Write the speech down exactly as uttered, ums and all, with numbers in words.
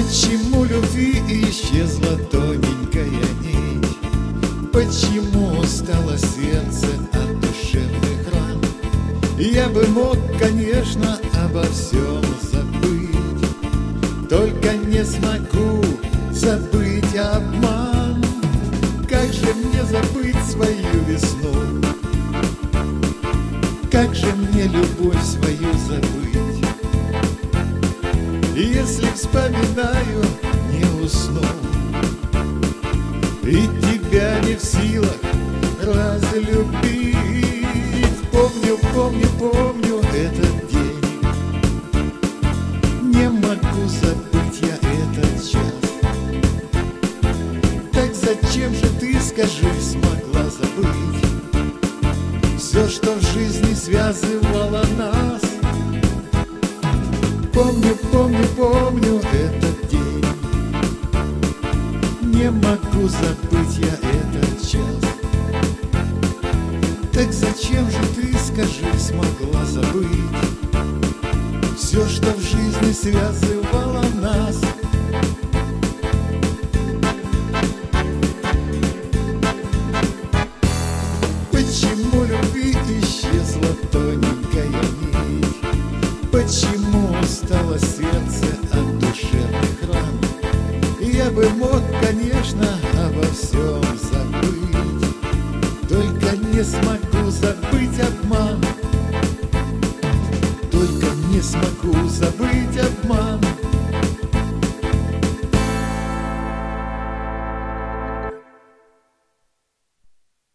Почему любви исчезла тоненькая нить? Почему стало сердце от душевных ран? Я бы мог, конечно, обо всем забыть, только не смогу забыть обман. Как же мне забыть свою весну? Как же мне любовь свою забыть? Если вспоминаю, не усну, и тебя не в силах разлюбить. Помню, помню, помню этот день, не могу забыть я этот час. Так зачем же ты, скажи, смогла забыть все, что в жизни связывало нас? Помню, помню, помню этот день, не могу забыть я этот час. Так зачем же ты, скажи, смогла забыть все, что в жизни связывало нас? Почему любви исчезла тоненькая нить? Почему стало сердце от душевных ран? Я бы мог, конечно, обо всем забыть, только не смогу забыть